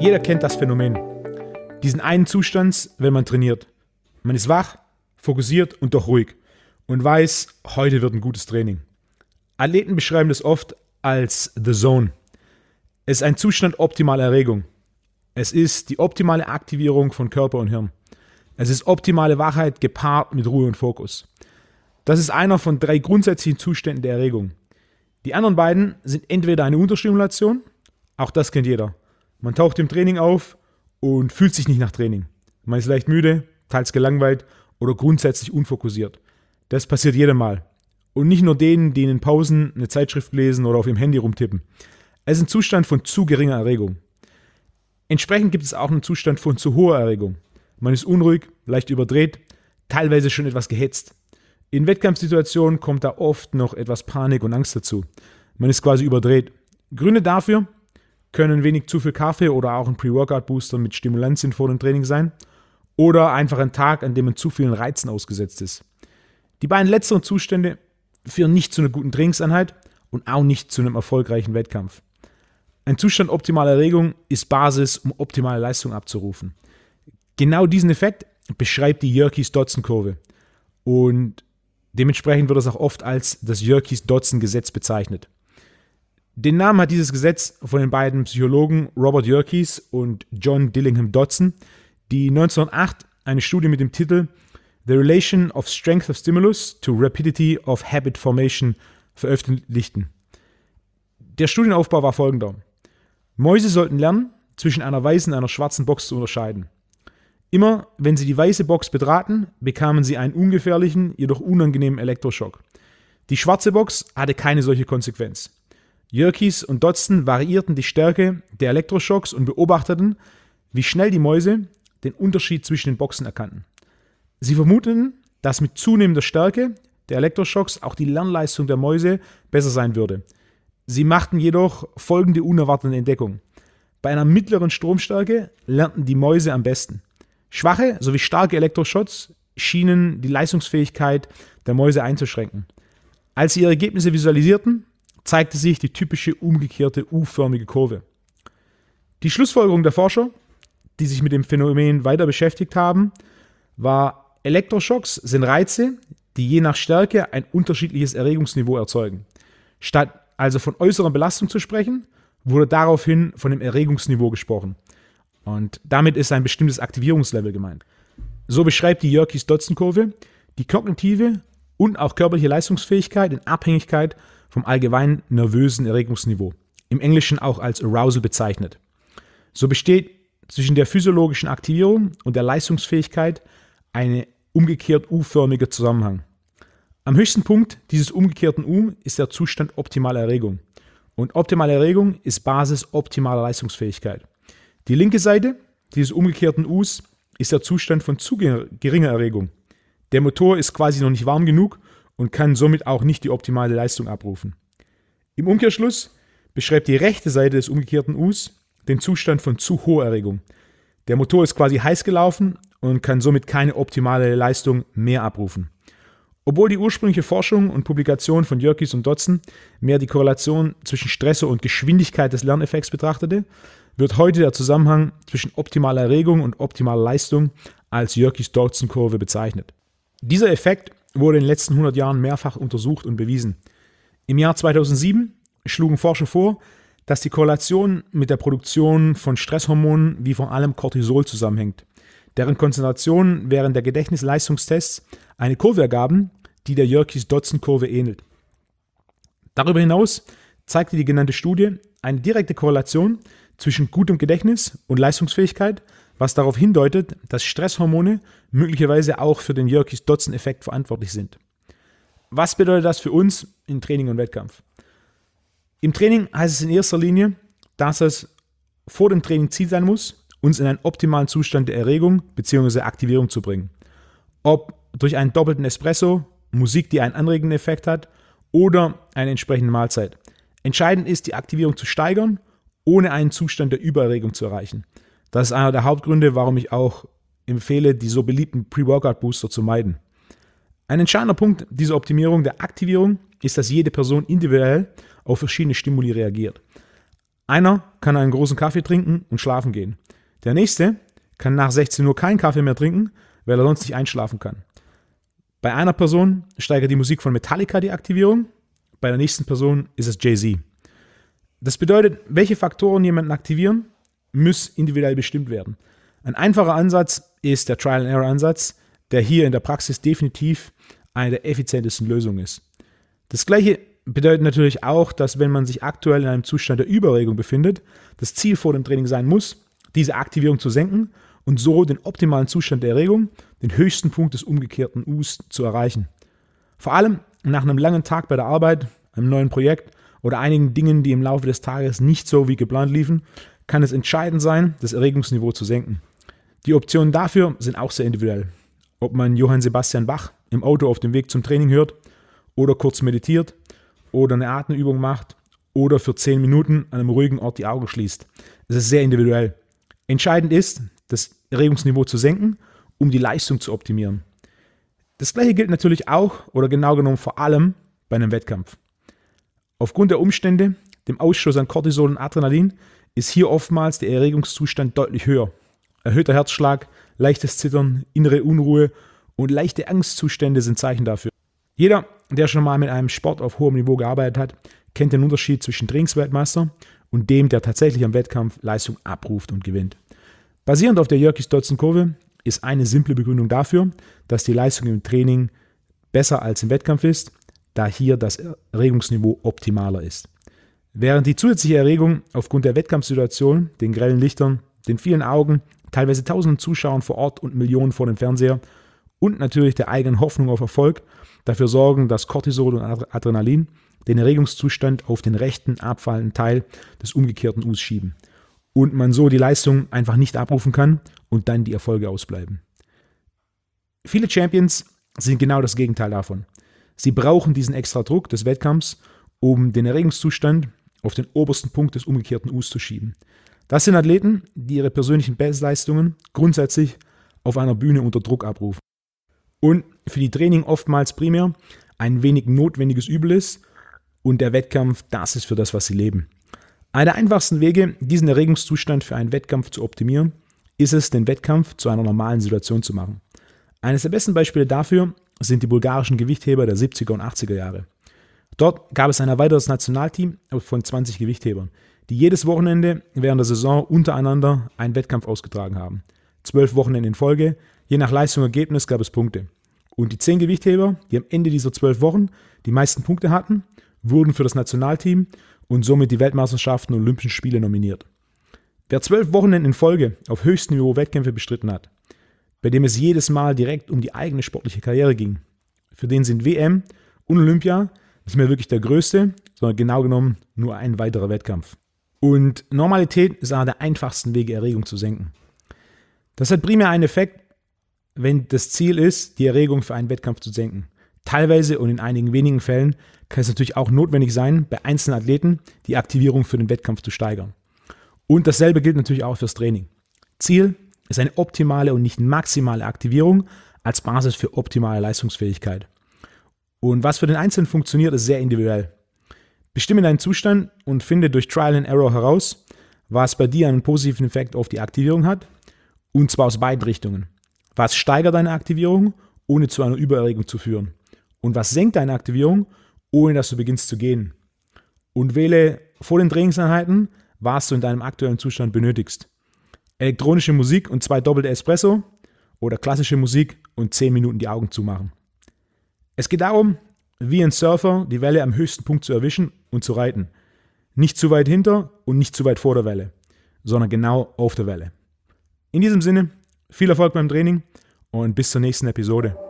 Jeder kennt das Phänomen. Diesen einen Zustand, wenn man trainiert. Man ist wach, fokussiert und doch ruhig und weiß, heute wird ein gutes Training. Athleten beschreiben das oft als The Zone. Es ist ein Zustand optimaler Erregung. Es ist die optimale Aktivierung von Körper und Hirn. Es ist optimale Wachheit gepaart mit Ruhe und Fokus. Das ist einer von 3 grundsätzlichen Zuständen der Erregung. Die anderen beiden sind entweder eine Unterstimulation, auch das kennt jeder. Man taucht im Training auf und fühlt sich nicht nach Training. Man ist leicht müde, teils gelangweilt oder grundsätzlich unfokussiert. Das passiert jedem Mal. Und nicht nur denen, die in Pausen eine Zeitschrift lesen oder auf ihrem Handy rumtippen. Es ist ein Zustand von zu geringer Erregung. Entsprechend gibt es auch einen Zustand von zu hoher Erregung. Man ist unruhig, leicht überdreht, teilweise schon etwas gehetzt. In Wettkampfsituationen kommt da oft noch etwas Panik und Angst dazu. Man ist quasi überdreht. Gründe dafür können wenig zu viel Kaffee oder auch ein Pre-Workout-Booster mit Stimulantien vor dem Training sein oder einfach ein Tag, an dem man zu vielen Reizen ausgesetzt ist. Die beiden letzteren Zustände führen nicht zu einer guten Trainingseinheit und auch nicht zu einem erfolgreichen Wettkampf. Ein Zustand optimaler Erregung ist Basis, um optimale Leistung abzurufen. Genau diesen Effekt beschreibt die Yerkes-Dodson-Kurve und dementsprechend wird es auch oft als das Yerkes-Dodson-Gesetz bezeichnet. Den Namen hat dieses Gesetz von den beiden Psychologen Robert Yerkes und John Dillingham Dodson, die 1908 eine Studie mit dem Titel The Relation of Strength of Stimulus to Rapidity of Habit Formation veröffentlichten. Der Studienaufbau war folgender. Mäuse sollten lernen, zwischen einer weißen und einer schwarzen Box zu unterscheiden. Immer, wenn sie die weiße Box betraten, bekamen sie einen ungefährlichen, jedoch unangenehmen Elektroschock. Die schwarze Box hatte keine solche Konsequenz. Yerkes und Dodson variierten die Stärke der Elektroschocks und beobachteten, wie schnell die Mäuse den Unterschied zwischen den Boxen erkannten. Sie vermuteten, dass mit zunehmender Stärke der Elektroschocks auch die Lernleistung der Mäuse besser sein würde. Sie machten jedoch folgende unerwartete Entdeckung. Bei einer mittleren Stromstärke lernten die Mäuse am besten. Schwache sowie starke Elektroschocks schienen die Leistungsfähigkeit der Mäuse einzuschränken. Als sie ihre Ergebnisse visualisierten, zeigte sich die typische umgekehrte U-förmige Kurve. Die Schlussfolgerung der Forscher, die sich mit dem Phänomen weiter beschäftigt haben, war, Elektroschocks sind Reize, die je nach Stärke ein unterschiedliches Erregungsniveau erzeugen. Statt also von äußerer Belastung zu sprechen, wurde daraufhin von dem Erregungsniveau gesprochen. Und damit ist ein bestimmtes Aktivierungslevel gemeint. So beschreibt die Yerkes-Dodson-Kurve die kognitive und auch körperliche Leistungsfähigkeit in Abhängigkeit vom allgemeinen nervösen Erregungsniveau, im Englischen auch als Arousal bezeichnet. So besteht zwischen der physiologischen Aktivierung und der Leistungsfähigkeit ein umgekehrt U-förmiger Zusammenhang. Am höchsten Punkt dieses umgekehrten U ist der Zustand optimaler Erregung. Und optimale Erregung ist Basis optimaler Leistungsfähigkeit. Die linke Seite dieses umgekehrten Us ist der Zustand von zu geringer Erregung. Der Motor ist quasi noch nicht warm genug und kann somit auch nicht die optimale Leistung abrufen. Im Umkehrschluss beschreibt die rechte Seite des umgekehrten Us den Zustand von zu hoher Erregung. Der Motor ist quasi heiß gelaufen und kann somit keine optimale Leistung mehr abrufen. Obwohl die ursprüngliche Forschung und Publikation von Yerkes und Dodson mehr die Korrelation zwischen Stressor und Geschwindigkeit des Lerneffekts betrachtete, wird heute der Zusammenhang zwischen optimaler Erregung und optimaler Leistung als Yerkes-Dodson-Kurve bezeichnet. Dieser Effekt wurde in den letzten 100 Jahren mehrfach untersucht und bewiesen. Im Jahr 2007 schlugen Forscher vor, dass die Korrelation mit der Produktion von Stresshormonen wie vor allem Cortisol zusammenhängt, deren Konzentrationen während der Gedächtnisleistungstests eine Kurve ergaben, die der Yerkes-Dodson-Kurve ähnelt. Darüber hinaus zeigte die genannte Studie eine direkte Korrelation zwischen gutem Gedächtnis und Leistungsfähigkeit, was darauf hindeutet, dass Stresshormone möglicherweise auch für den Yerkes-Dodson-Effekt verantwortlich sind. Was bedeutet das für uns in Training und Wettkampf? Im Training heißt es in erster Linie, dass es vor dem Training Ziel sein muss, uns in einen optimalen Zustand der Erregung bzw. Aktivierung zu bringen. Ob durch einen doppelten Espresso, Musik, die einen anregenden Effekt hat, oder eine entsprechende Mahlzeit. Entscheidend ist, die Aktivierung zu steigern, ohne einen Zustand der Übererregung zu erreichen. Das ist einer der Hauptgründe, warum ich auch empfehle, die so beliebten Pre-Workout-Booster zu meiden. Ein entscheidender Punkt dieser Optimierung der Aktivierung ist, dass jede Person individuell auf verschiedene Stimuli reagiert. Einer kann einen großen Kaffee trinken und schlafen gehen. Der nächste kann nach 16 Uhr keinen Kaffee mehr trinken, weil er sonst nicht einschlafen kann. Bei einer Person steigert die Musik von Metallica die Aktivierung, bei der nächsten Person ist es Jay-Z. Das bedeutet, welche Faktoren jemanden aktivieren, muss individuell bestimmt werden. Ein einfacher Ansatz ist der Trial-and-Error-Ansatz, der hier in der Praxis definitiv eine der effizientesten Lösungen ist. Das Gleiche bedeutet natürlich auch, dass wenn man sich aktuell in einem Zustand der Übererregung befindet, das Ziel vor dem Training sein muss, diese Aktivierung zu senken und so den optimalen Zustand der Erregung, den höchsten Punkt des umgekehrten Us zu erreichen. Vor allem nach einem langen Tag bei der Arbeit, einem neuen Projekt oder einigen Dingen, die im Laufe des Tages nicht so wie geplant liefen, kann es entscheidend sein, das Erregungsniveau zu senken. Die Optionen dafür sind auch sehr individuell. Ob man Johann Sebastian Bach im Auto auf dem Weg zum Training hört oder kurz meditiert oder eine Atemübung macht oder für 10 Minuten an einem ruhigen Ort die Augen schließt. Es ist sehr individuell. Entscheidend ist, das Erregungsniveau zu senken, um die Leistung zu optimieren. Das Gleiche gilt natürlich auch oder genau genommen vor allem bei einem Wettkampf. Aufgrund der Umstände, dem Ausstoß an Cortisol und Adrenalin, ist hier oftmals der Erregungszustand deutlich höher. Erhöhter Herzschlag, leichtes Zittern, innere Unruhe und leichte Angstzustände sind Zeichen dafür. Jeder, der schon mal mit einem Sport auf hohem Niveau gearbeitet hat, kennt den Unterschied zwischen Trainingsweltmeister und dem, der tatsächlich am Wettkampf Leistung abruft und gewinnt. Basierend auf der Yerkes-Dodson-Kurve ist eine simple Begründung dafür, dass die Leistung im Training besser als im Wettkampf ist, da hier das Erregungsniveau optimaler ist. Während die zusätzliche Erregung aufgrund der Wettkampfsituation, den grellen Lichtern, den vielen Augen, teilweise tausenden Zuschauern vor Ort und Millionen vor dem Fernseher und natürlich der eigenen Hoffnung auf Erfolg dafür sorgen, dass Cortisol und Adrenalin den Erregungszustand auf den rechten abfallenden Teil des umgekehrten Us schieben und man so die Leistung einfach nicht abrufen kann und dann die Erfolge ausbleiben. Viele Champions sind genau das Gegenteil davon. Sie brauchen diesen extra Druck des Wettkampfs, um den Erregungszustand auf den obersten Punkt des umgekehrten Us zu schieben. Das sind Athleten, die ihre persönlichen Bestleistungen grundsätzlich auf einer Bühne unter Druck abrufen und für die Training oftmals primär ein wenig notwendiges Übel ist und der Wettkampf das ist für das, was sie leben. Einer der einfachsten Wege, diesen Erregungszustand für einen Wettkampf zu optimieren, ist es, den Wettkampf zu einer normalen Situation zu machen. Eines der besten Beispiele dafür sind die bulgarischen Gewichtheber der 70er und 80er Jahre. Dort gab es ein erweitertes Nationalteam von 20 Gewichthebern, die jedes Wochenende während der Saison untereinander einen Wettkampf ausgetragen haben. 12 Wochenende in Folge, je nach Leistung und Ergebnis gab es Punkte. Und die 10 Gewichtheber, die am Ende dieser 12 Wochen die meisten Punkte hatten, wurden für das Nationalteam und somit die Weltmeisterschaften und Olympischen Spiele nominiert. Wer 12 Wochenenden in Folge auf höchstem Niveau Wettkämpfe bestritten hat, bei dem es jedes Mal direkt um die eigene sportliche Karriere ging, für den sind WM und Olympia nicht mehr wirklich der größte, sondern genau genommen nur ein weiterer Wettkampf. Und Normalität ist einer der einfachsten Wege, Erregung zu senken. Das hat primär einen Effekt, wenn das Ziel ist, die Erregung für einen Wettkampf zu senken. Teilweise und in einigen wenigen Fällen kann es natürlich auch notwendig sein, bei einzelnen Athleten die Aktivierung für den Wettkampf zu steigern. Und dasselbe gilt natürlich auch fürs Training. Ziel ist eine optimale und nicht maximale Aktivierung als Basis für optimale Leistungsfähigkeit. Und was für den Einzelnen funktioniert, ist sehr individuell. Bestimme deinen Zustand und finde durch Trial and Error heraus, was bei dir einen positiven Effekt auf die Aktivierung hat, und zwar aus beiden Richtungen. Was steigert deine Aktivierung, ohne zu einer Übererregung zu führen? Und was senkt deine Aktivierung, ohne dass du beginnst zu gehen? Und wähle vor den Trainingseinheiten, was du in deinem aktuellen Zustand benötigst. Elektronische Musik und 2 doppelte Espresso oder klassische Musik und 10 Minuten die Augen zumachen. Es geht darum, wie ein Surfer die Welle am höchsten Punkt zu erwischen und zu reiten. Nicht zu weit hinter und nicht zu weit vor der Welle, sondern genau auf der Welle. In diesem Sinne, viel Erfolg beim Training und bis zur nächsten Episode.